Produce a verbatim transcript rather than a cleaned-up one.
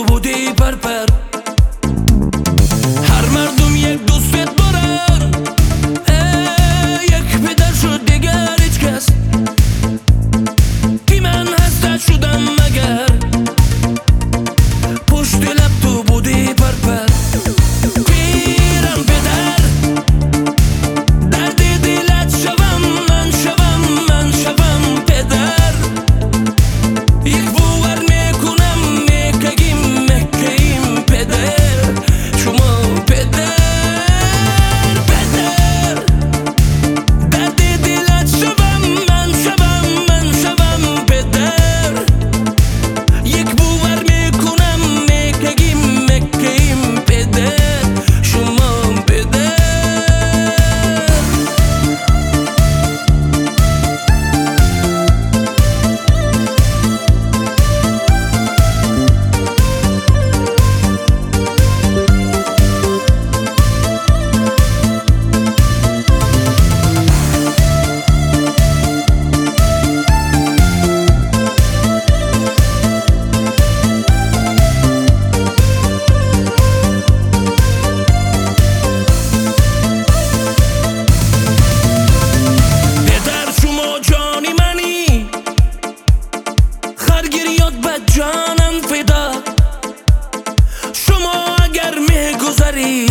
بودی پرپر. هر مردم یک دوستت دارن، یک پدر شد دیگر هیچ کس. کی من هسته شدم مگر پشت لب تو بودی پرپر. پیرم پدر درد دلت شوم، من شوم من شوم پدر. یک باور میکنم میکگیم مکیم پدر. شما پدر پدر درد دلت شوم، من شوم من شوم پدر. یک باور میکنم میکگیم مکیم پدر. شما پدر. جانم فدا. شما اگر میگذری